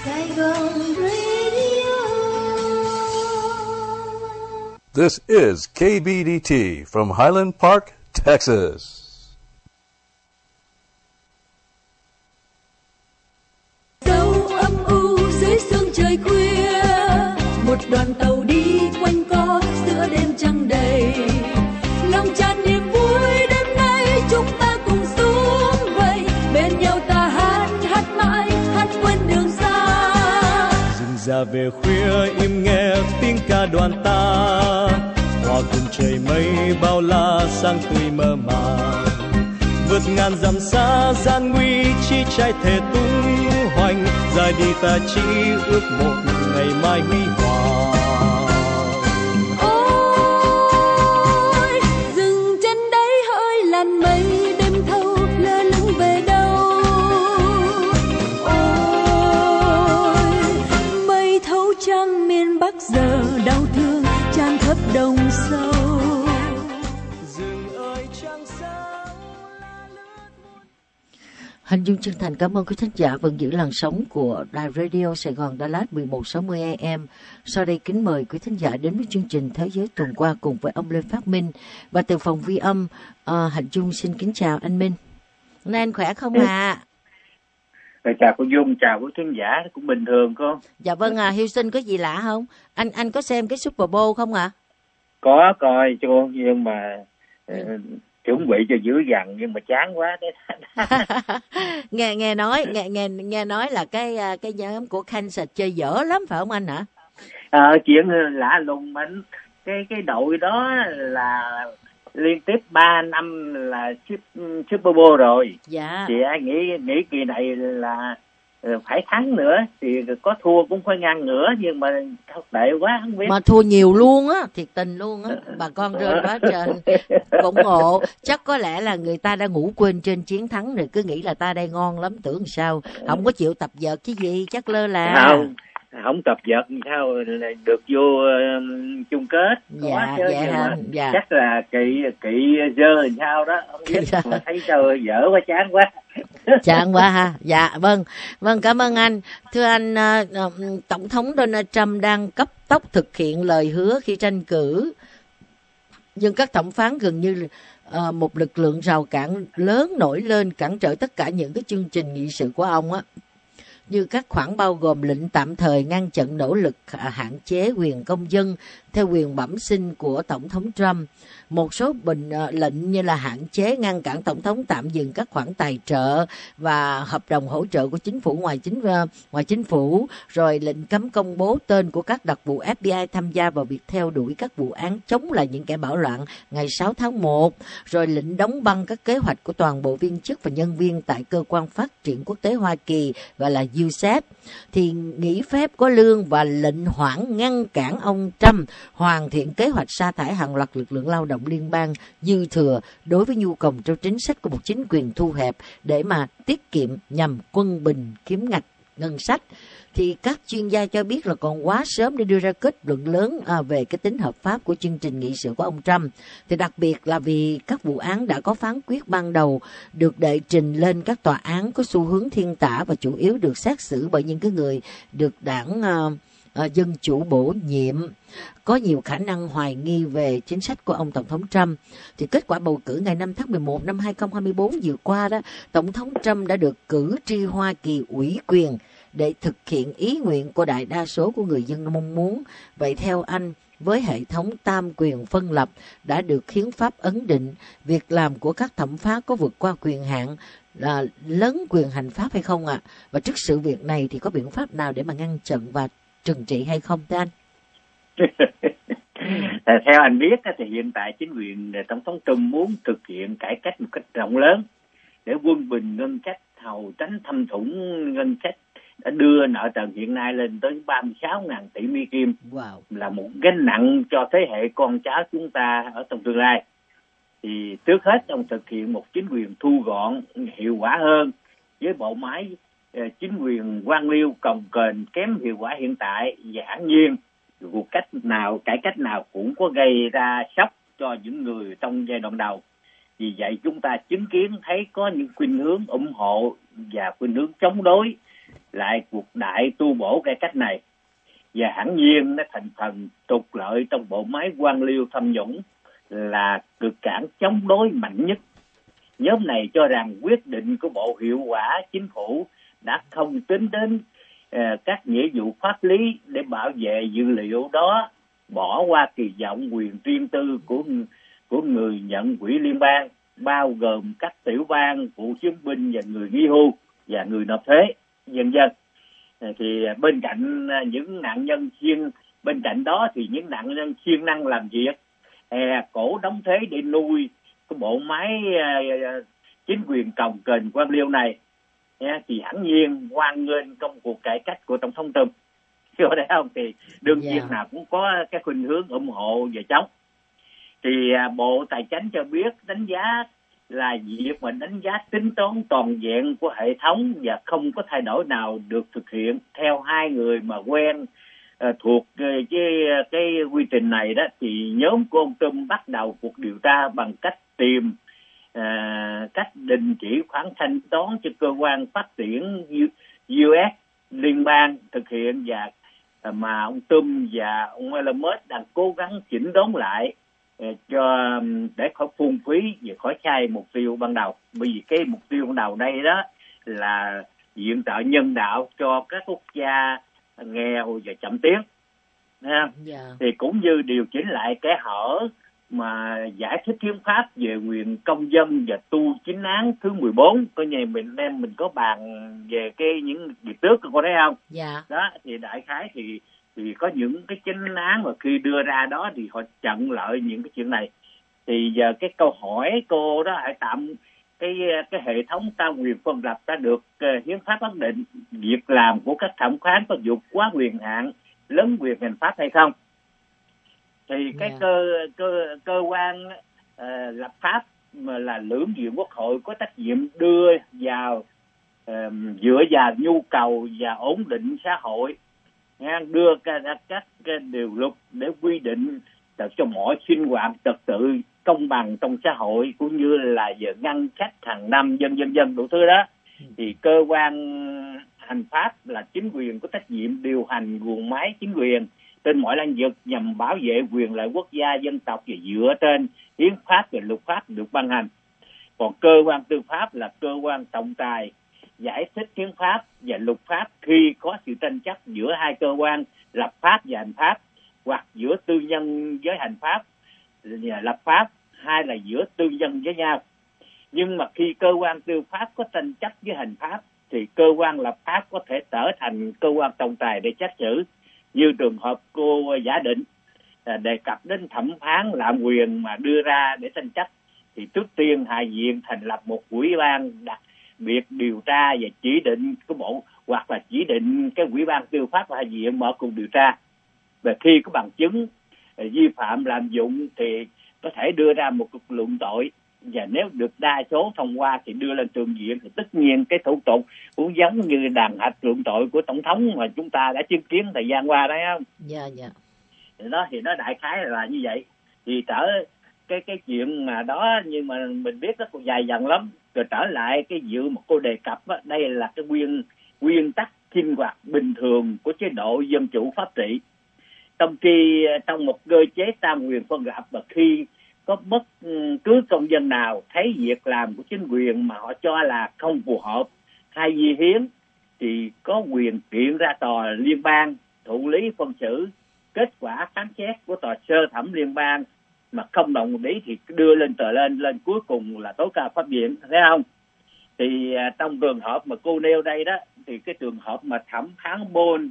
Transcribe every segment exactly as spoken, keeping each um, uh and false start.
Saigon Radio. This is K B D T from Highland Park, Texas. Sâu âm u dưới sương trời khuya, một đoàn tàu đi quanh co giữa đêm trăng đầy, lòng tràn niềm vui đêm nay chúng ta cùng xuống vậy, bên nhau ta hát hát mãi hát quên đường xa. Rừng già về khuya im nghe tiếng ca đoàn ta, hòa cùng trời mây bao la sang tươi mơ màng, vượt ngàn dặm xa gian nguy chi trái thề tung hoành, dài đi ta chỉ ước một ngày mai huy hoàng. Ôi dừng chân đấy hỡi làn mây đêm thâu lơ lửng về đâu. Ôi mây thấu trăng miền Bắc giờ đau thương tràn khắp đồng sâu. Hành Dung chân thành cảm ơn quý thính giả vẫn giữ làn sóng của Đài Radio Sài Gòn Đà Lạt mười một sáu mươi A M. Sau đây kính mời quý thính giả đến với chương trình Thế giới tuần qua cùng với ông Lê Phát Minh. Và từ phòng vi âm, uh, Hành Dung xin kính chào anh Minh. Hôm nay anh khỏe không ạ? À? Chào cô Dung, chào quý thính giả, cũng bình thường cô. Dạ vâng à, Houston có gì lạ không? Anh anh có xem cái Super Bowl không ạ? À? Có coi cô, nhưng mà uh, chuẩn bị cho dữ dằn nhưng mà chán quá đấy. nghe nghe nói nghe nghe nghe nói là cái cái nhóm của Kansas chơi dở lắm phải không anh hả? Ờ, chuyện lạ lùng mình cái cái đội đó là liên tiếp ba năm là Super Bowl rồi. Dạ. Chị nghĩ nghĩ kỳ này là phải thắng nữa thì có thua cũng phải ngăn nữa, nhưng mà thất bại quá không biết. Mà thua nhiều luôn á, thiệt tình luôn á, bà con rơi quá trời ủng hộ. Chắc có lẽ là người ta đã ngủ quên trên chiến thắng rồi, cứ nghĩ là ta đây ngon lắm, tưởng sao không có chịu tập vợt chứ gì, chắc lơ là. Không, không tập vợt sao được vô um, chung kết. Dạ, chứ, dạ, ha, dạ. Chắc là kỵ kỵ dơ làm sao đó, không biết mà thấy sao dở quá, chán quá. Chán quá ha. Dạ vâng, vâng cảm ơn anh. Thưa anh, uh, Tổng thống Donald Trump đang cấp tốc thực hiện lời hứa khi tranh cử, nhưng các thẩm phán gần như uh, một lực lượng rào cản lớn nổi lên cản trở tất cả những cái chương trình nghị sự của ông á, như các khoản bao gồm lệnh tạm thời ngăn chặn nỗ lực hạn chế quyền công dân theo quyền bẩm sinh của Tổng thống Trump, một số bình uh, lệnh như là hạn chế ngăn cản Tổng thống tạm dừng các khoản tài trợ và hợp đồng hỗ trợ của chính phủ ngoài chính uh, ngoài chính phủ, rồi lệnh cấm công bố tên của các đặc vụ F B I tham gia vào việc theo đuổi các vụ án chống lại những kẻ bạo loạn ngày sáu tháng một, rồi lệnh đóng băng các kế hoạch của toàn bộ viên chức và nhân viên tại cơ quan phát triển quốc tế Hoa Kỳ gọi là U S A P, thì nghỉ phép có lương và lệnh hoãn ngăn cản ông Trump hoàn thiện kế hoạch sa thải hàng loạt lực lượng lao động liên bang dư thừa đối với nhu cầu trong chính sách của một chính quyền thu hẹp để mà tiết kiệm nhằm quân bình kiếm ngạch ngân sách. Thì các chuyên gia cho biết là còn quá sớm để đưa ra kết luận lớn à, về cái tính hợp pháp của chương trình nghị sự của ông Trump. Thì đặc biệt là vì các vụ án đã có phán quyết ban đầu được đệ trình lên các tòa án có xu hướng thiên tả và chủ yếu được xét xử bởi những cái người được đảng à, à, Dân Chủ bổ nhiệm, có nhiều khả năng hoài nghi về chính sách của ông Tổng thống Trump. Thì kết quả bầu cử ngày năm tháng mười một năm hai không hai tư vừa qua đó, Tổng thống Trump đã được cử tri Hoa Kỳ ủy quyền để thực hiện ý nguyện của đại đa số của người dân mong muốn. Vậy theo anh, với hệ thống tam quyền phân lập đã được hiến pháp ấn định, việc làm của các thẩm phán có vượt qua quyền hạn là lấn quyền hành pháp hay không ạ? À? Và trước sự việc này thì có biện pháp nào để mà ngăn chặn và trừng trị hay không thưa anh? Theo anh biết thì hiện tại chính quyền Tổng thống Trump muốn thực hiện cải cách một cách rộng lớn để quân bình ngân sách, hầu tránh thâm thủng ngân sách, đã đưa nợ trần hiện nay lên tới ba mươi sáu nghìn tỷ Mỹ Kim. Wow. Là một gánh nặng cho thế hệ con cháu chúng ta ở trong tương lai. Thì trước hết ông thực hiện một chính quyền thu gọn, hiệu quả hơn, với bộ máy chính quyền quan liêu cồng kềnh kém hiệu quả hiện tại, giản nhiên cuộc cách nào cải cách nào cũng có gây ra sốc cho những người trong giai đoạn đầu. Vì vậy chúng ta chứng kiến thấy có những khuynh hướng ủng hộ và khuynh hướng chống đối lại cuộc đại tu bổ cải cách này, và hẳn nhiên nó thành phần trục lợi trong bộ máy quan liêu tham nhũng là cực cản chống đối mạnh nhất. Nhóm này cho rằng quyết định của Bộ Hiệu quả Chính phủ đã không tính đến uh, các nghĩa vụ pháp lý để bảo vệ dữ liệu đó, bỏ qua kỳ vọng quyền riêng tư của của người nhận quỹ liên bang, bao gồm các tiểu bang, cựu chiến binh và người nghỉ hưu và người nộp thuế, vân vân. Thì bên cạnh những nạn nhân siêng bên cạnh đó thì những nạn nhân siêng năng làm việc, hè cổ đóng thuế để nuôi cái bộ máy uh, chính quyền cồng kềnh quan liêu này, yeah, thì hẳn nhiên hoan nghênh công cuộc cải cách của tổng thống Trump. Hiểu đấy không? Thì đương nhiên yeah. nào cũng có cái khuynh hướng ủng hộ và chống. Thì uh, Bộ Tài chính cho biết đánh giá là việc mà đánh giá tính toán toàn diện của hệ thống và không có thay đổi nào được thực hiện theo hai người mà quen uh, thuộc uh, cái, cái quy trình này đó, thì nhóm của ông Trump bắt đầu cuộc điều tra bằng cách tìm uh, cách đình chỉ khoản thanh toán cho cơ quan phát triển u ét liên bang thực hiện, và uh, mà ông Trump và ông Elon Musk đang cố gắng chỉnh đốn lại cho để khỏi phung phí và khỏi sai mục tiêu ban đầu. Bởi vì cái mục tiêu ban đầu đây đó là viện trợ nhân đạo cho các quốc gia nghèo và chậm tiến, yeah. Thì cũng như điều chỉnh lại cái hở mà giải thích hiến pháp về quyền công dân và tu chính án thứ mười bốn. Coi như mình em mình có bàn về cái những việc trước, có thấy không? Dạ. Đó thì đại khái thì thì có những cái chính án mà khi đưa ra đó thì họ chặn lợi những cái chuyện này. Thì giờ cái câu hỏi cô đó hãy tạm cái cái hệ thống tam quyền phân lập đã được uh, hiến pháp xác định việc làm của các thẩm phán có vượt quá quyền hạn lớn quyền hành pháp hay không? Thì cái yeah. cơ cơ cơ quan uh, lập pháp mà là lưỡng viện quốc hội có trách nhiệm đưa vào uh, dựa vào nhu cầu và ổn định xã hội, đưa các, các, các điều luật để quy định cho mọi sinh hoạt trật tự công bằng trong xã hội, cũng như là giờ ngân sách hàng năm dân dân dân đủ thứ đó. Thì cơ quan hành pháp là chính quyền có trách nhiệm điều hành guồng máy chính quyền trên mọi lĩnh vực nhằm bảo vệ quyền lợi quốc gia dân tộc và dựa trên hiến pháp và luật pháp được ban hành. Còn cơ quan tư pháp là cơ quan trọng tài giải thích hiến pháp và luật pháp khi có sự tranh chấp giữa hai cơ quan lập pháp và hành pháp, hoặc giữa tư nhân với hành pháp và lập pháp, hay là giữa tư nhân với nhau. Nhưng mà khi cơ quan tư pháp có tranh chấp với hành pháp thì cơ quan lập pháp có thể trở thành cơ quan trọng tài để xét xử, như trường hợp cô giả định đề cập đến thẩm phán lạm quyền mà đưa ra để tranh chấp. Thì trước tiên Hạ viện thành lập một ủy ban đặc biệt điều tra và chỉ định cái bộ, hoặc là chỉ định cái ủy ban tư pháp của Hạ viện mở cuộc điều tra. Và khi có bằng chứng vi phạm lạm dụng thì có thể đưa ra một cuộc luận tội, và nếu được đa số thông qua thì đưa lên thượng viện. Thì tất nhiên cái thủ tục cũng giống như đàn hạch luận tội của tổng thống mà chúng ta đã chứng kiến thời gian qua đấy không? Dạ dạ. Đó thì nó đại khái là như vậy. Thì trở cái cái chuyện mà đó, nhưng mà mình biết nó còn dài dần lắm. Rồi trở lại cái dự mà cô đề cập á, đây là cái nguyên nguyên tắc sinh hoạt bình thường của chế độ dân chủ pháp trị. Trong khi trong một cơ chế tam quyền phân lập, và khi có bất cứ công dân nào thấy việc làm của chính quyền mà họ cho là không phù hợp hay vi hiến thì có quyền kiện ra tòa liên bang thụ lý phân xử. Kết quả phán xét của tòa sơ thẩm liên bang mà không đồng ý thì đưa lên tờ lên lên cuối cùng là tối cao pháp viện, thấy không? Thì à, trong trường hợp mà cô nêu đây đó, thì cái trường hợp mà thẩm phán Paul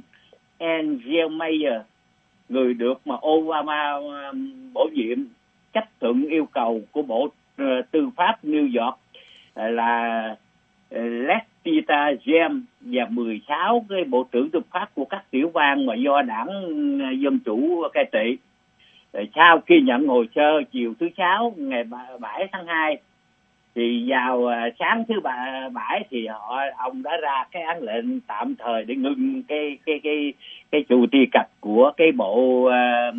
Engelmeyer, người được mà Obama um, bổ nhiệm, chấp thuận yêu cầu của Bộ uh, Tư pháp New York uh, là uh, Letitia James và mười sáu cái bộ trưởng tư pháp của các tiểu bang mà do đảng uh, Dân chủ cai trị. Rồi sau khi nhận hồ sơ chiều thứ sáu ngày bảy tháng hai thì vào uh, sáng thứ ba bảy thì họ ông đã ra cái án lệnh tạm thời để ngưng cái cái cái cái chủ truy cập của cái bộ uh,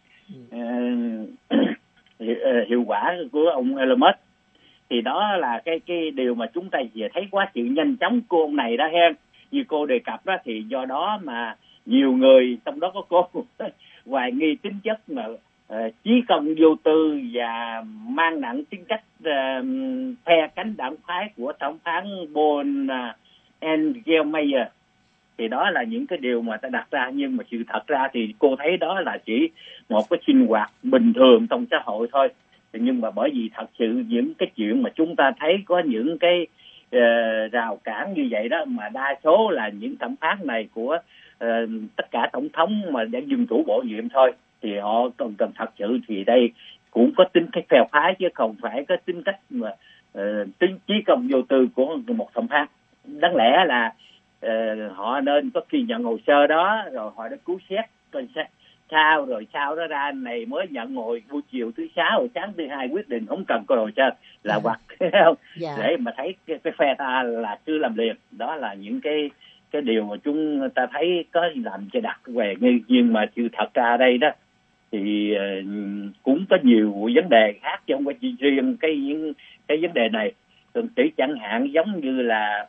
uh, hiệu quả của ông Elon Musk. Thì đó là cái cái điều mà chúng ta vừa thấy quá sự nhanh chóng của ông này đó ha. như cô đề cập đó, thì do đó mà nhiều người, trong đó có cô, hoài nghi tính chất mà uh, chí công vô tư và mang nặng tính cách uh, phe cánh đảng phái của thẩm phán Paul uh, Engelmeyer. Thì đó là những cái điều mà ta đặt ra, nhưng mà sự thật ra thì cô thấy đó là chỉ một cái sinh hoạt bình thường trong xã hội thôi. Nhưng mà bởi vì thật sự những cái chuyện mà chúng ta thấy có những cái uh, rào cản như vậy đó, mà đa số là những thẩm phán này của uh, tất cả tổng thống mà đã dân chủ bổ nhiệm thôi, thì họ cần cần thật sự thì đây cũng có tính cách phe phái chứ không phải có tính cách mà uh, tính chí công vô tư của một thẩm phán. Đáng lẽ là uh, họ nên có khi nhận hồ sơ đó rồi họ đã cứu xét coi sao, rồi sau đó ra này mới nhận ngồi buổi chiều thứ sáu rồi sáng thứ hai quyết định, không cần có hồ sơ là yeah. hoặc không yeah. để mà thấy cái, cái phe ta là cứ làm liền. Đó là những cái cái điều mà chúng ta thấy có làm cho đặt về nghi. Nhưng mà sự thật ra đây đó thì uh, cũng có nhiều vấn đề khác chứ không phải chỉ riêng cái những cái vấn đề này. Chỉ chẳng hạn giống như là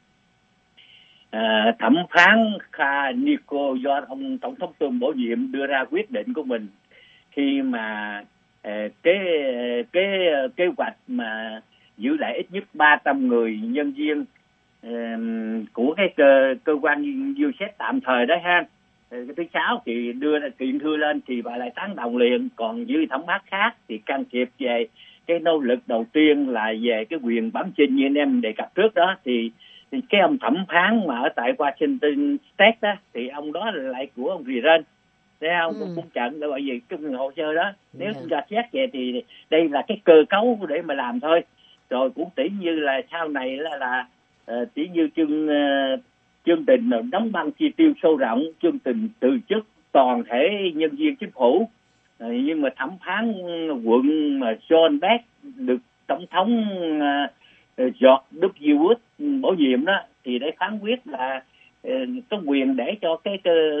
À, thẩm phán Khaniko do ông tổng thống Trump bổ nhiệm đưa ra quyết định của mình khi mà à, cái cái kế hoạch mà giữ lại ít nhất ba trăm người nhân viên à, của cái cơ, cơ quan dư xét tạm thời đó ha. Cái thứ sáu thì đưa ra kiện thư lên thì bà lại tán đồng liền. Còn với thẩm phán khác thì can thiệp về cái nỗ lực đầu tiên là về cái quyền bẩm sinh như anh em đề cập trước đó, thì thì cái ông thẩm phán mà ở tại Washington State đó thì ông đó lại của ông Ryan, thấy không? Ừ. Cũng trận là bởi vì cái hồ sơ đó nếu chúng ta xét về thì đây là cái cơ cấu để mà làm thôi. Rồi cũng tỷ như là sau này là là uh, tỷ như chương uh, chương trình đóng băng chi tiêu sâu rộng, chương trình từ chức toàn thể nhân viên chính phủ. Uh, nhưng mà thẩm phán quận mà John Beck được tổng thống uh, George W. Bush bổ nhiệm đó thì để phán quyết là uh, có quyền để cho cái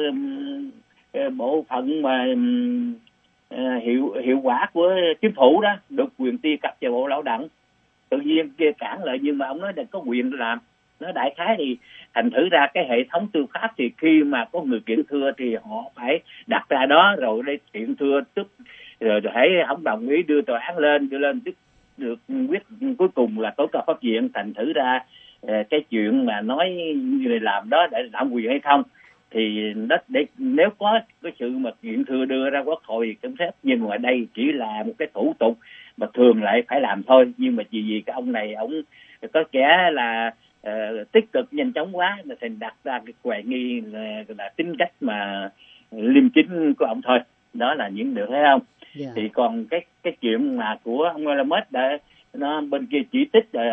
uh, bộ phận mà uh, hiệu hiệu quả của chính phủ đó được quyền truy cập vào bộ lao động. Tự nhiên kia cản lại, nhưng mà ông nói là có quyền để làm. Nó đại khái thì thành thử ra cái hệ thống tư pháp thì khi mà có người kiện thưa thì họ phải đặt ra đó, rồi đây kiện thưa tức rồi hãy không đồng ý đưa tòa án lên, đưa lên tức được quyết cuối cùng là tối cao pháp viện. Thành thử ra cái chuyện mà nói người làm đó để làm quyền hay không thì đó, để nếu có cái sự mà kiện thưa đưa ra quốc hội thì cũng phép, nhưng mà đây chỉ là một cái thủ tục mà thường lại phải làm thôi. Nhưng mà chỉ vì cái ông này ông có kẻ là uh, tích cực nhanh chóng quá là thành đặt ra cái hoài nghi là, là tính cách mà liêm chính của ông thôi. Đó là những điều, thấy không? Yeah. Thì còn cái cái chuyện mà của ông Elon Musk đã nó bên kia chỉ trích uh,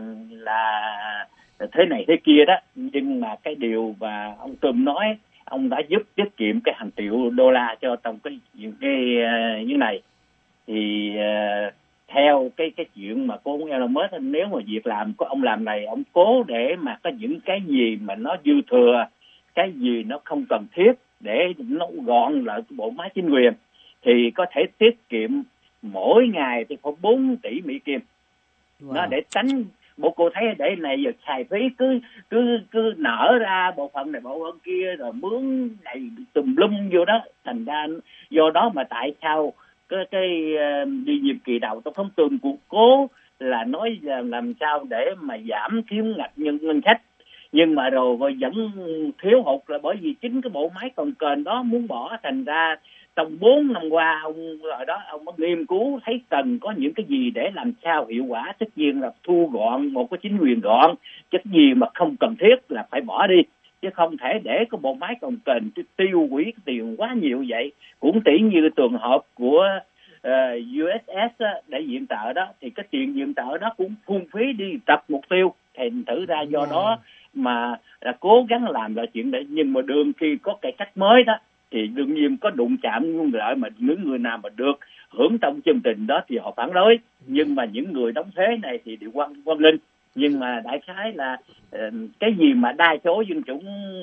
là thế này thế kia đó, nhưng mà cái điều mà ông Trump nói ông đã giúp tiết kiệm cái hàng triệu đô la cho trong cái những cái uh, như này thì uh, theo cái cái chuyện mà của ông Elon Musk, nếu mà việc làm của ông làm này ông cố để mà có những cái gì mà nó dư thừa, cái gì nó không cần thiết để nó gọn lại cái bộ máy chính quyền thì có thể tiết kiệm mỗi ngày thì có bốn tỷ Mỹ Kim. Wow. Nó để tránh bộ cô thấy để này giờ xài phí cứ cứ cứ nở ra bộ phận này bộ phận kia rồi mướn này tùm lum vô đó. Thành ra do đó mà tại sao cái cái đi nhiệm kỳ đầu tổng thống Trump cũng cố là nói là làm sao để mà giảm thiếu ngạch nhân ngân sách, nhưng mà rồi, rồi vẫn thiếu hụt là bởi vì chính cái bộ máy còn kềnh đó muốn bỏ. Thành ra trong bốn năm qua ông ở đó ông có nghiên cứu thấy cần có những cái gì để làm sao hiệu quả, tất nhiên là thu gọn một cái chính quyền gọn, cái gì mà không cần thiết là phải bỏ đi, chứ không thể để cái bộ máy còn kềnh tiêu quỹ tiền quá nhiều vậy. Cũng tỷ như trường hợp của uh, u ét ét đó, để viện trợ đó thì cái tiền viện trợ đó cũng phung phí đi tập mục tiêu. Thành thử ra do yeah. đó mà là cố gắng làm lại chuyện đấy, nhưng mà đương khi có cải cách mới đó thì đương nhiên có đụng chạm nguồn lợi, mà những người nào mà được hưởng trong chương trình đó thì họ phản đối, nhưng mà những người đóng thuế này thì đều quan quan linh. Nhưng mà đại khái là uh, cái gì mà đa số dân chúng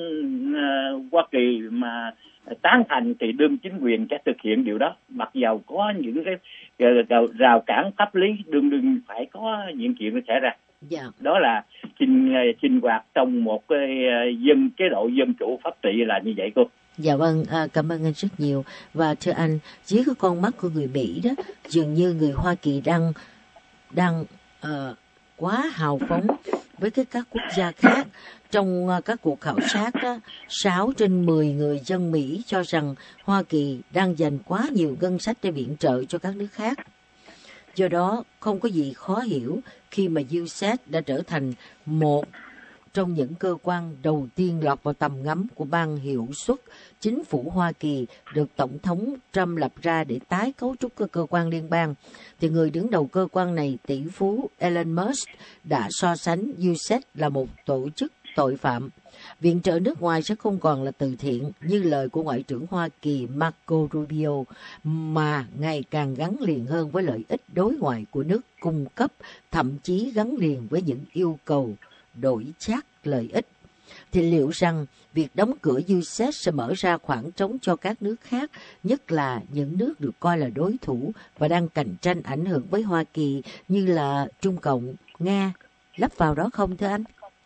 uh, Hoa Kỳ mà tán thành thì đương chính quyền sẽ thực hiện điều đó, mặc dầu có những cái uh, rào cản pháp lý đương đương phải có những chuyện nó xảy ra. Yeah. Đó là sinh sinh hoạt trong một cái dân chế độ dân chủ pháp trị là như vậy cô. Dạ vâng, à, cảm ơn anh rất nhiều. Và thưa anh, dưới cái con mắt của người Mỹ đó, dường như người Hoa Kỳ đang đang uh, quá hào phóng với cái các quốc gia khác. Trong uh, các cuộc khảo sát đó, sáu trên mười người dân Mỹ cho rằng Hoa Kỳ đang dành quá nhiều ngân sách để viện trợ cho các nước khác. Do đó, không có gì khó hiểu khi mà u ét đã trở thành một trong những cơ quan đầu tiên lọt vào tầm ngắm của ban hiệu suất chính phủ Hoa Kỳ được Tổng thống Trump lập ra để tái cấu trúc các cơ quan liên bang. Thì người đứng đầu cơ quan này, tỷ phú Elon Musk, đã so sánh u ét là một tổ chức tội phạm. Viện trợ nước ngoài sẽ không còn là từ thiện như lời của Ngoại trưởng Hoa Kỳ Marco Rubio, mà ngày càng gắn liền hơn với lợi ích đối ngoại của nước cung cấp, thậm chí gắn liền với những yêu cầu đổi chác lợi ích. Thì liệu rằng việc đóng cửa u ét sẽ mở ra khoảng trống cho các nước khác, nhất là những nước được coi là đối thủ và đang cạnh tranh ảnh hưởng với Hoa Kỳ như là Trung Cộng, Nga, lắp vào đó không thưa anh?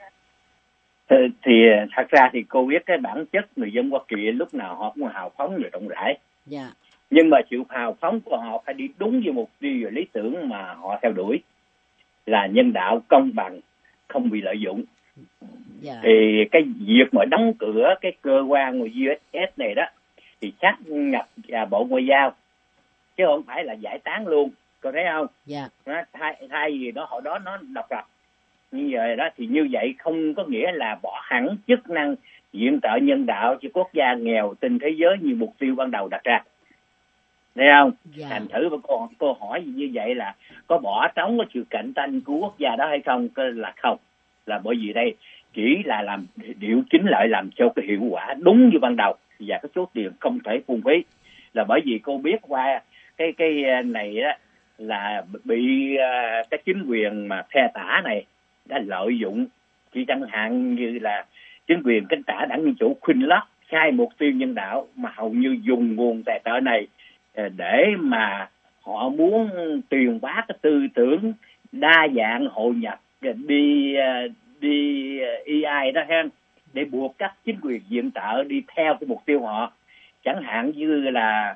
Thì thật ra thì cô biết cái bản chất người dân Hoa Kỳ lúc nào họ cũng hào phóng và rộng rãi. Dạ. Nhưng mà sự hào phóng của họ phải đi đúng với mục tiêu và lý tưởng mà họ theo đuổi, là nhân đạo, công bằng, không bị lợi dụng. Yeah. Thì cái việc mà đóng cửa cái cơ quan của u ét này đó thì sát nhập vào Bộ Ngoại giao, chứ không phải là giải tán luôn, có thấy không? Yeah. Nó, thay, thay vì đó họ đó nó độc lập như vậy đó, thì như vậy không có nghĩa là bỏ hẳn chức năng viện trợ nhân đạo cho quốc gia nghèo trên thế giới như mục tiêu ban đầu đặt ra. Thấy không? Yeah. Thành thử với câu, câu hỏi như vậy là có bỏ trống cái sự cạnh tranh của quốc gia đó hay không? Là không. Là bởi vì đây chỉ là làm điều chỉnh lại làm cho cái hiệu quả đúng như ban đầu và cái số tiền không thể phung phí. Là bởi vì cô biết qua cái cái này đó là bị uh, cái chính quyền mà phe tả này đã lợi dụng, chỉ chẳng hạn như là chính quyền cánh tả đảng Dân Chủ khuynh lót sai mục tiêu nhân đạo mà hầu như dùng nguồn tài trợ này để mà họ muốn truyền bá cái tư tưởng đa dạng hội nhập đi đi e i đó ha, để buộc các chính quyền viện trợ đi theo cái mục tiêu họ. Chẳng hạn như là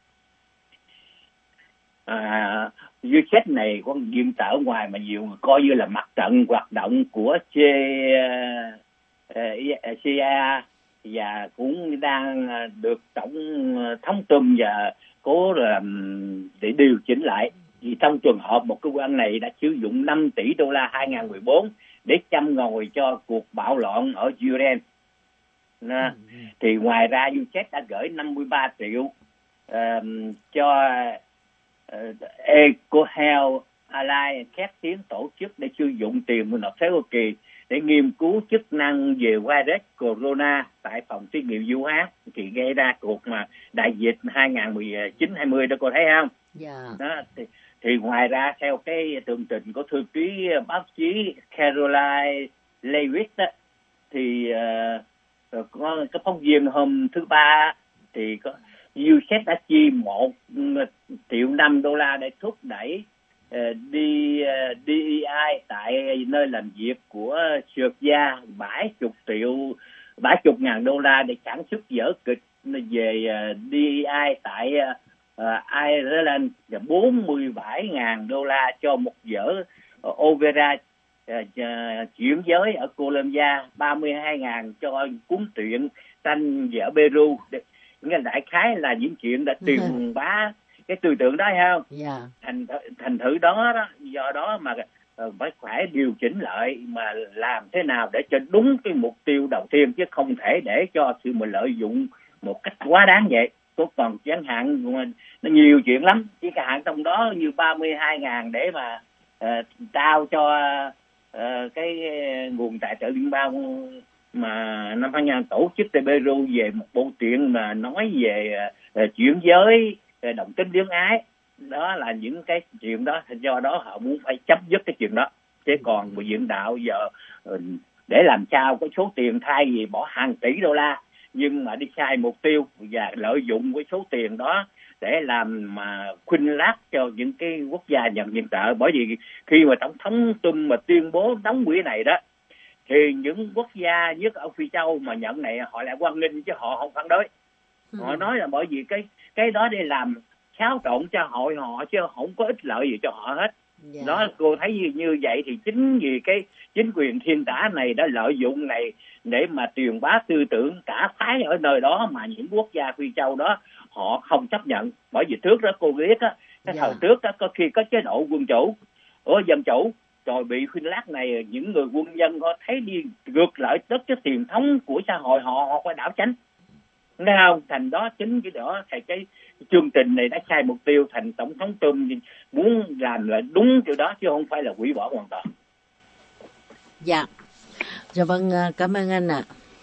à, u ét này có viện trợ ngoài mà nhiều người coi như là mặt trận hoạt động của C, uh, xê i a và cũng đang được tổng thống Trump và cố làm để điều chỉnh lại. Vì trong trường hợp một cơ quan này đã sử dụng năm tỷ đô la hai không một bốn để châm ngòi cho cuộc bạo loạn ở Ukraine. Nà, thì ngoài ra u ét đã gửi năm mươi ba triệu uh, cho uh, EcoHealth Alliance, khép tiếng tổ chức để sử dụng tiền của nộp thuế Hoa Kỳ để nghiên cứu chức năng về virus corona tại phòng thí nghiệm Vũ Hán, thì gây ra cuộc mà đại dịch hai không một chín hai mươi đó, cô thấy không? Yeah. Đó, thì, thì ngoài ra theo cái tường trình của thư ký báo chí Caroline Leavitt đó, thì uh, có cái phóng viên hôm thứ ba thì có u ét đã chi một triệu năm đô la để thúc đẩy uh, đi uh, đê e i tại nơi làm việc của Sượt Gia, bảy chục triệu bảy chục ngàn đô la để sản xuất vở kịch về uh, đê e i tại uh, uh, Ireland, và bốn mươi bảy ngàn đô la cho một vở uh, opera uh, uh, chuyển giới ở Colombia, ba mươi hai ngàn cho cuốn truyện tranh vở Peru. Nghe đại khái là những chuyện đã truyền bá cái tư tưởng đó hay không? Yeah. Thành thành thử đó, đó do đó mà uh, phải phải điều chỉnh lại mà làm thế nào để cho đúng cái mục tiêu đầu tiên, chứ không thể để cho sự mà lợi dụng một cách quá đáng vậy. Có còn chẳng hạn nó nhiều chuyện lắm, chỉ cả hạn trong đó như ba mươi hai ngàn để mà uh, trao cho uh, cái nguồn tài trợ liên bang mà năm hai nghìn tổ chức tại Peru về một bộ truyện mà nói về uh, chuyển giới, uh, đồng tính luyến ái. Đó là những cái chuyện đó, do đó họ muốn phải chấm dứt cái chuyện đó. Chứ còn bộ viện đạo giờ uh, để làm sao có số tiền thay vì bỏ hàng tỷ đô la nhưng mà đi sai mục tiêu và lợi dụng cái số tiền đó để làm mà khuynh lác cho những cái quốc gia nhận viện trợ. Bởi vì khi mà tổng thống Trump mà tuyên bố đóng quỹ này đó thì những quốc gia nhất ở Phi Châu mà nhận này họ lại hoan nghênh chứ họ không phản đối. Ừ. Họ nói là bởi vì cái cái đó để làm xáo trộn cho hội họ chứ không có ích lợi gì cho họ hết. Yeah. Đó, cô thấy như, như vậy thì chính vì cái chính quyền thiên tả này đã lợi dụng này để mà truyền bá tư tưởng cả phái ở nơi đó, mà những quốc gia Phi Châu đó họ không chấp nhận. Bởi vì trước đó cô biết á, cái yeah. thời trước á, có khi có chế độ quân chủ, ở dân chủ, rồi bị khuyên lát này những người quân dân họ thấy đi ngược lại tất cái truyền thống của xã hội họ, họ phải đảo chánh. Nghe không? Thành đó chính cái đó thì cái chương trình này đã sai mục tiêu, thành tổng thống Trump muốn làm lại đúng điều đó chứ không phải là hủy bỏ hoàn toàn. Dạ. Dạ vâng, cảm ơn anh ạ.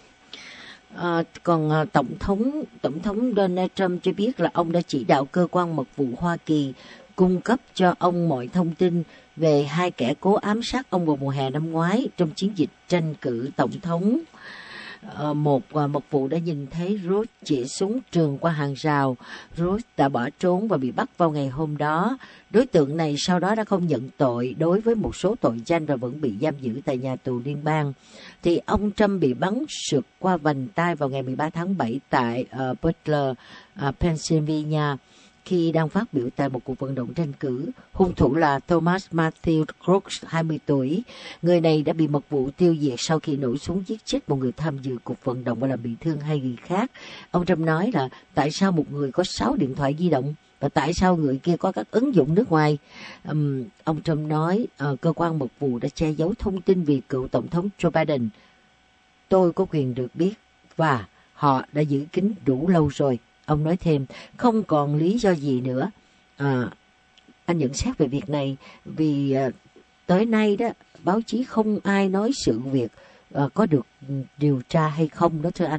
À, còn tổng thống tổng thống Donald Trump cho biết là ông đã chỉ đạo cơ quan mật vụ Hoa Kỳ cung cấp cho ông mọi thông tin về hai kẻ cố ám sát ông vào mùa hè năm ngoái trong chiến dịch tranh cử tổng thống. À, một uh, mật vụ đã nhìn thấy Ruth chĩa súng trường qua hàng rào. Ruth đã bỏ trốn và bị bắt vào ngày hôm đó. Đối tượng này sau đó đã không nhận tội đối với một số tội danh và vẫn bị giam giữ tại nhà tù liên bang. Thì ông Trump bị bắn sượt qua vành tai vào ngày mười ba tháng bảy tại uh, Butler, uh, Pennsylvania, khi đang phát biểu tại một cuộc vận động tranh cử. Hung thủ là Thomas Matthew Crooks, hai mươi tuổi. Người này đã bị mật vụ tiêu diệt sau khi nổ súng giết chết một người tham dự cuộc vận động và làm bị thương hai người khác. Ông Trump nói là tại sao một người có sáu điện thoại di động và tại sao người kia có các ứng dụng nước ngoài. Um, ông Trump nói uh, cơ quan mật vụ đã che giấu thông tin về cựu Tổng thống Joe Biden. Tôi có quyền được biết và họ đã giữ kín đủ lâu rồi. Ông nói thêm, không còn lý do gì nữa. À, anh nhận xét về việc này, vì à, tới nay đó, báo chí không ai nói sự việc à, có được điều tra hay không đó thưa anh.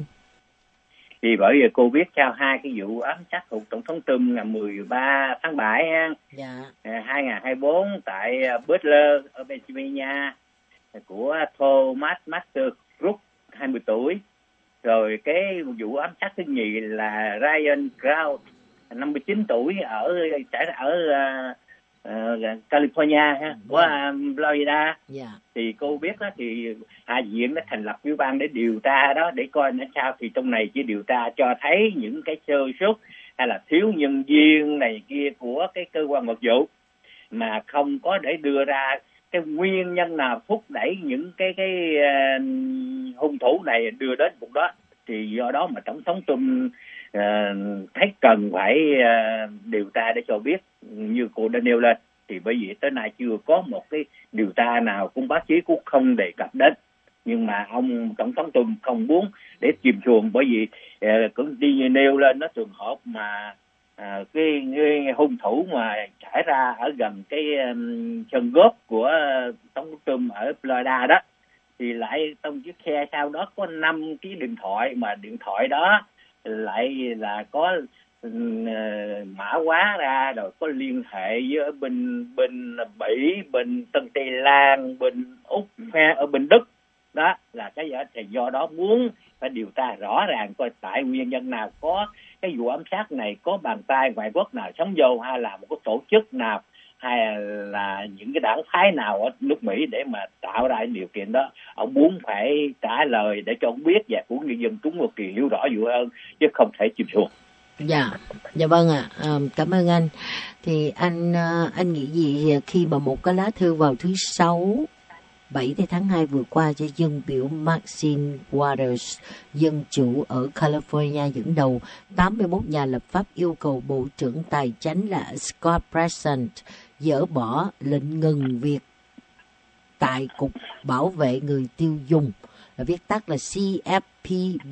Thì bởi vì cô biết sao hai cái vụ ám sát của Tổng thống Trump ngày mười ba tháng bảy ha, dạ. hai nghìn không trăm hai mươi bốn tại Butler ở Pennsylvania của Thomas Matthew Crooks, hai mươi tuổi. Rồi cái vụ ám sát thứ nhì là Ryan Kraut, năm mươi chín tuổi, ở ở uh, uh, California ha, của uh, Florida. Yeah. Thì cô biết đó, thì Hạ viện đã thành lập ủy ban để điều tra đó, để coi nó sao. Thì trong này chỉ điều tra cho thấy những cái sơ suất hay là thiếu nhân viên này kia của cái cơ quan mật vụ, mà không có để đưa ra cái nguyên nhân nào thúc đẩy những cái cái uh, hung thủ này đưa đến cuộc đó. Thì do đó mà tổng thống Trump uh, thấy cần phải uh, điều tra để cho biết, như cô đã nêu lên. Thì bởi vì tới nay chưa có một cái điều tra nào cũng báo chí cũng không đề cập đến. Nhưng mà ông tổng thống Trump không muốn để chìm xuồng, bởi vì uh, cũng đi nêu lên nó trường hợp mà À, cái, cái hung thủ mà xảy ra ở gần cái um, sân golf của uh, tổng thống Trump ở Florida đó, thì lại trong chiếc xe sau đó có năm cái điện thoại, mà điện thoại đó lại là có uh, mã hóa ra, rồi có liên hệ với bên bên Bỉ, bên Tân Tây Lan, bên Úc, ở bên Đức đó, là cái gì thì do đó muốn phải điều tra rõ ràng coi tại nguyên nhân nào có cái vụ ám sát này, có bàn tay ngoại quốc nào sống vô, hay là một cái tổ chức nào, hay là những cái đảng phái nào ở nước Mỹ để mà tạo ra điều kiện đó. Ông muốn phải trả lời để cho ông biết và của người dân chúng một kỳ hiểu rõ vụ hơn, chứ không thể chìm xuồng. Dạ, dạ vâng ạ, à, cảm ơn anh. Thì anh anh nghĩ gì khi mà một cái lá thư vào thứ Sáu bảy tháng hai vừa qua cho dân biểu Maxine Waters, dân chủ ở California dẫn đầu, tám mươi mốt nhà lập pháp yêu cầu Bộ trưởng Tài chánh là Scott Bessent dỡ bỏ lệnh ngừng việc tại Cục Bảo vệ Người tiêu dùng, là viết tắt là C F P B.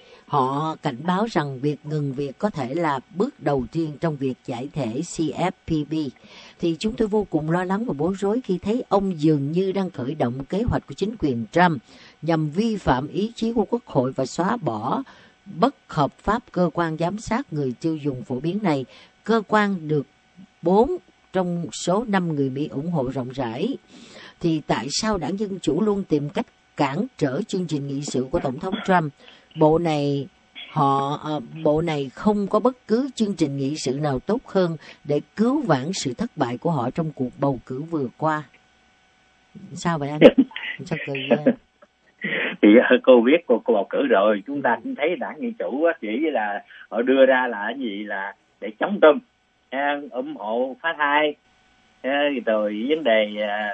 Họ cảnh báo rằng việc ngừng việc có thể là bước đầu tiên trong việc giải thể C F P B. Thì chúng tôi vô cùng lo lắng và bối rối khi thấy ông dường như đang khởi động kế hoạch của chính quyền Trump nhằm vi phạm ý chí của Quốc hội và xóa bỏ bất hợp pháp cơ quan giám sát người tiêu dùng phổ biến này. Cơ quan được bốn trong số năm người Mỹ ủng hộ rộng rãi. Thì tại sao đảng Dân Chủ luôn tìm cách cản trở chương trình nghị sự của Tổng thống Trump? Bộ này họ bộ này không có bất cứ chương trình nghị sự nào tốt hơn để cứu vãn sự thất bại của họ trong cuộc bầu cử vừa qua. Sao vậy anh? Sao cười? Thì cô biết cô, cô bầu cử rồi, chúng ta cũng thấy đảng Dân Chủ chỉ là họ đưa ra là cái gì là để chống Trump, ủng hộ phá thai, rồi vấn đề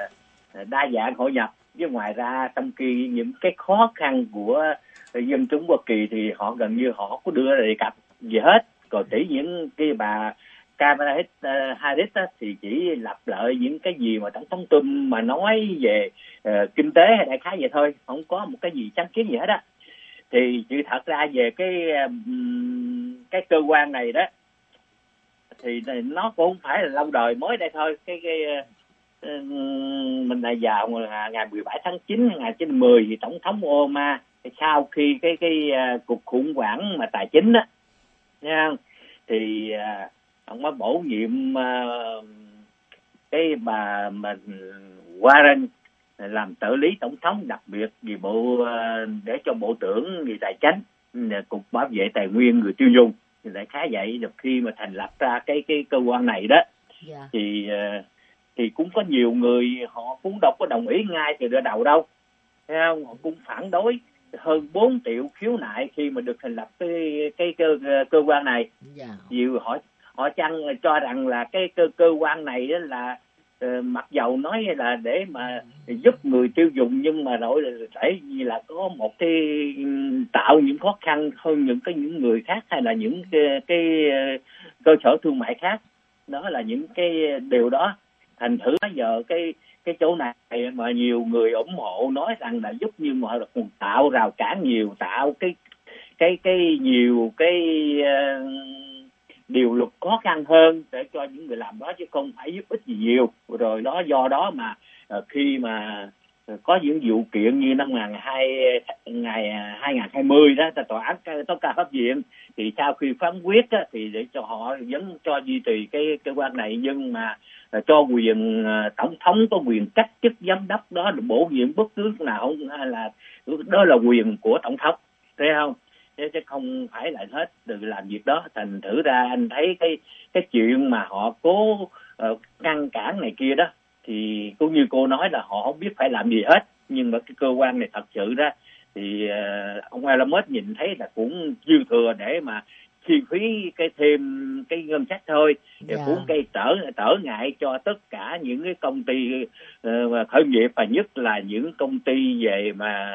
đa dạng hội nhập. Chứ ngoài ra trong khi những cái khó khăn của dân chúng Hoa Kỳ thì họ gần như họ không có đưa ra đề cập gì hết. Còn chỉ những cái bà Kamala Harris thì chỉ lặp lại những cái gì mà tổng thống Trump mà nói về uh, kinh tế hay đại khái vậy thôi, không có một cái gì sáng kiến gì hết á. Thì sự thật ra về cái um, cái cơ quan này đó thì nó cũng không phải là lâu đời mới đây thôi. Cái cái uh, mình là vào ngày mười bảy tháng chín năm hai nghìn chín trăm mười thì tổng thống Obama sau khi cái cái uh, cuộc khủng hoảng mà tài chính đó nha, thì uh, ông mới bổ nhiệm uh, cái bà mà Warren làm trợ lý tổng thống đặc biệt vì bộ uh, để cho bộ trưởng vì tài chính, cục bảo vệ tài nguyên người tiêu dùng. Thì đại khái vậy. Được khi mà thành lập ra cái cái cơ quan này đó, yeah. thì uh, thì cũng có nhiều người họ cũng đâu có đồng ý ngay từ đầu đâu, thấy không? Họ cũng phản đối hơn bốn triệu khiếu nại khi mà được thành lập cái cái cơ cơ quan này. Yeah. Nhiều họ họ chăng cho rằng là cái cơ cơ quan này đó là uh, mặc dầu nói là để mà giúp người tiêu dùng, nhưng mà rồi để vì là có một cái tạo những khó khăn hơn những cái những người khác hay là những cái, cái cơ sở thương mại khác. Đó là những cái điều đó. Thành thử bây giờ cái cái chỗ này mà nhiều người ủng hộ nói rằng là giúp, nhưng mà còn tạo rào cản nhiều, tạo cái cái cái nhiều cái uh, điều luật khó khăn hơn để cho những người làm đó, chứ không phải giúp ích gì nhiều. Rồi đó, do đó mà uh, khi mà có những vụ kiện như năm ngày hai nghìn hai mươi đó, tòa án tối cao pháp viện thì sau khi phán quyết á, thì để cho họ vẫn cho duy trì cái cơ quan này, nhưng mà uh, cho quyền uh, tổng thống có quyền cách chức giám đốc đó, bổ nhiệm bất cứ nào không, hay là đó là quyền của tổng thống, thấy không? Chứ không phải là hết từ làm việc đó. Thành thử ra anh thấy cái cái chuyện mà họ cố uh, ngăn cản này kia đó, thì cũng như cô nói là họ không biết phải làm gì hết. Nhưng mà cái cơ quan này thật sự đó thì uh, ông Elon Musk nhìn thấy là cũng dư thừa để mà chi phí cái thêm cái ngân sách thôi, để yeah. cũng gây trở trở ngại cho tất cả những cái công ty uh, khởi nghiệp, và nhất là những công ty về mà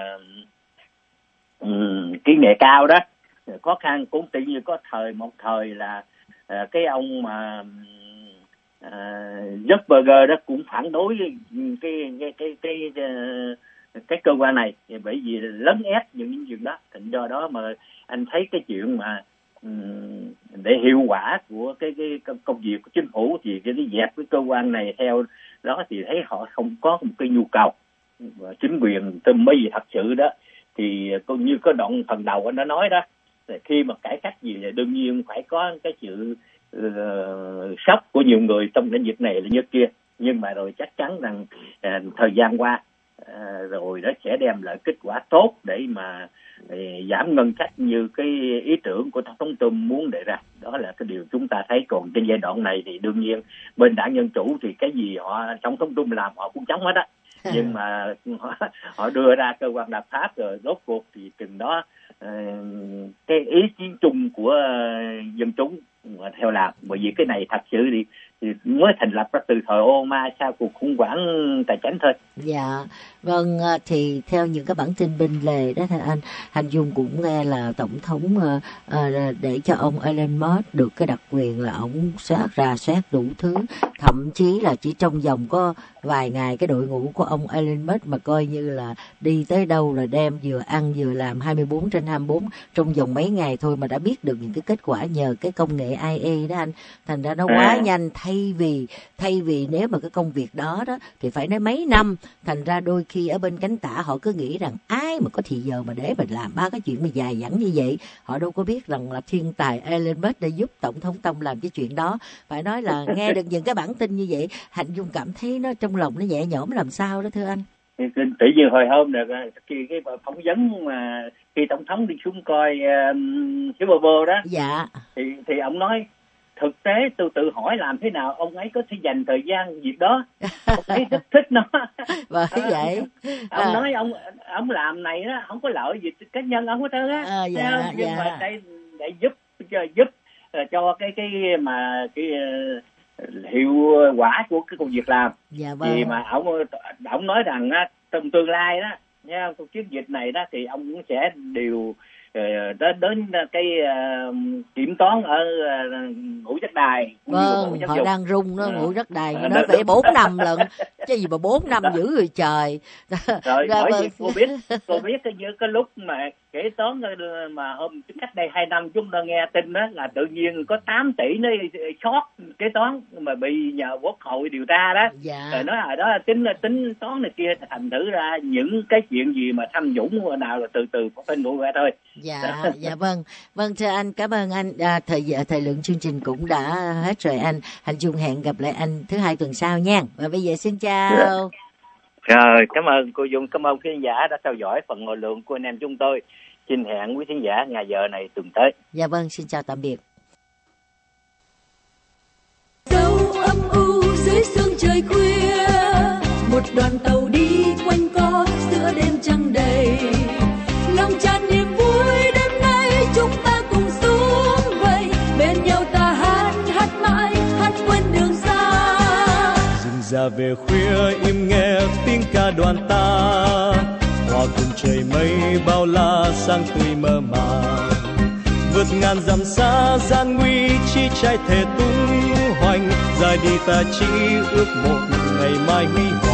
um, kỹ nghệ cao đó. Khó khăn cũng tự nhiên có thời một thời là uh, cái ông mà uh, Zuckerberg đó cũng phản đối cái cái cái cái cái, cái cơ quan này, bởi vì lấn ép những những chuyện đó. Thành do đó mà anh thấy cái chuyện mà um, để hiệu quả của cái cái công việc của chính phủ thì cái dẹp cái cơ quan này theo đó thì thấy họ không có một cái nhu cầu. Và chính quyền từ mấy gì thật sự đó thì cũng như có đoạn phần đầu anh đã nói đó, khi mà cải cách gì thì đương nhiên phải có cái sự uh, sốc của nhiều người trong lĩnh vực này là như kia. Nhưng mà rồi chắc chắn rằng uh, thời gian qua uh, rồi nó sẽ đem lại kết quả tốt để mà uh, giảm ngân sách như cái ý tưởng của tổng thống Trump muốn đề ra. Đó là cái điều chúng ta thấy. Còn trên giai đoạn này thì đương nhiên bên đảng Dân Chủ thì cái gì họ tổng thống Trump làm họ cũng chống hết á. Nhưng mà họ, họ đưa ra cơ quan lập pháp rồi rốt cuộc thì chừng đó uh, cái ý chí chung của uh, dân chúng theo làm. Bởi vì cái này thật sự thì, thì mới thành lập ra từ thời Obama sau cuộc khủng hoảng tài chính thôi. Dạ, vâng, thì theo những cái bản tin bên lề đó thưa anh, Hành Dung cũng nghe là tổng thống uh, uh, để cho ông Elon Musk được cái đặc quyền là ông soát rà soát đủ thứ, thậm chí là chỉ trong vòng có vài ngày cái đội ngũ của ông Elon Musk mà coi như là đi tới đâu là đem vừa ăn vừa làm hai mươi bốn trên hai mươi bốn trong vòng mấy ngày thôi mà đã biết được những cái kết quả nhờ cái công nghệ i a đó anh. Thành ra nó quá nhanh, thay vì thay vì nếu mà cái công việc đó đó thì phải nói mấy năm. Thành ra đôi khi ở bên cánh tả họ cứ nghĩ rằng ai mà có thì giờ mà để mình làm ba cái chuyện mà dài dẳng như vậy. Họ đâu có biết rằng là thiên tài Elon Musk đã giúp tổng thống Trump làm cái chuyện đó. Phải nói là nghe được những cái bản tin như vậy, Hạnh Dung cảm thấy nó trong lòng nó nhẹ nhõm làm sao đó thưa anh. Tự nhiên hồi hôm được khi cái phỏng vấn mà khi tổng thống đi xuống coi um, Super Bowl đó, dạ, thì thì ông nói thực tế tôi tự hỏi làm thế nào ông ấy có thể dành thời gian việc đó. Ông ấy rất thích nó. Bởi vậy Ông à. nói ông ông làm này đó không có lợi gì cá nhân ông hết trơn á. À, dạ, nhưng dạ. mà đây để giúp giúp cho cái cái mà cái hiệu quả của cái công việc làm. Dạ vâng. Thì mà ông ông nói rằng á, trong tương lai đó nha, trong chiến dịch này đó thì ông cũng sẽ điều đến đến cái uh, kiểm toán ở uh, ngũ giác đài. Vâng, họ đang rung nó ngũ giác đài, à, nó phải bốn năm lần, cái gì mà bốn năm dữ người trời. Rồi Ra bởi vâng. vì cô biết, cô biết cái như cái lúc mà kế toán mà hôm cách đây hai năm chúng ta nghe tin đó là tự nhiên có tám tỷ nó sót kế toán mà bị nhờ quốc hội điều tra đó. Dạ. Rồi nói ở đó là tính tính toán này kia, thành thử ra những cái chuyện gì mà tham nhũng nào là từ từ có tin đủ ra thôi. Dạ, dạ vâng, vâng thưa anh, cảm ơn anh. À, thời thời lượng chương trình cũng đã hết rồi anh. Hành Dung hẹn gặp lại anh thứ hai tuần sau nha. Và bây giờ xin chào. Rồi, cảm ơn cô Dung, cảm ơn khán giả đã theo dõi phần ngồi lượng của anh em chúng tôi. Xin hẹn quý khán giả ngày giờ này tuần tới. Dạ vâng, xin chào tạm biệt. Dẫu âm u dưới sương trời khuya, một đoàn tàu đi quanh co giữa đêm trăng đầy, lòng tràn niềm vui đêm nay chúng ta cùng xuống vậy, bên nhau ta hát hát mãi hát quên đường xa. Rừng già về khuya im nghe tiếng ca đoàn ta, hòa cùng trời mây bao la sang tươi mơ màng, vượt ngàn dặm xa gian nguy chi trái thể tung hoành, dài đi ta chỉ ước một ngày mai huy hoàng.